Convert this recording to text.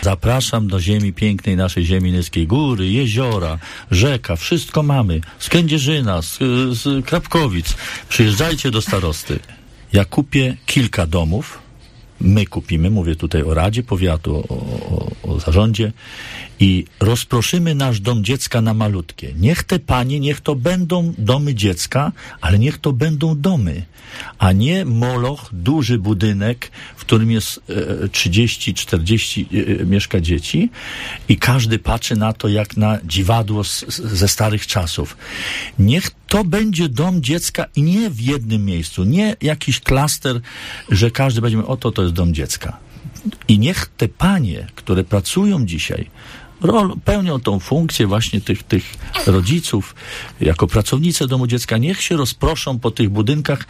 Zapraszam do ziemi pięknej naszej ziemi nyskiej. Góry, jeziora, rzeka, wszystko mamy. Z Kędzierzyna, z Krapkowic. Przyjeżdżajcie do starosty. Ja kupię kilka domów. My kupimy, mówię tutaj o Radzie Powiatu, o zarządzie i rozproszymy nasz dom dziecka na malutkie. Niech te panie, niech to będą domy dziecka, ale niech to będą domy, a nie moloch, duży budynek, w którym jest 30-40 mieszka dzieci i każdy patrzy na to jak na dziwadło ze starych czasów. Niech to będzie dom dziecka i nie w jednym miejscu, nie jakiś klaster, że każdy będzie mówił, oto to jest dom dziecka. I niech te panie, które pracują dzisiaj, pełnią tą funkcję właśnie tych rodziców jako pracownice domu dziecka, niech się rozproszą po tych budynkach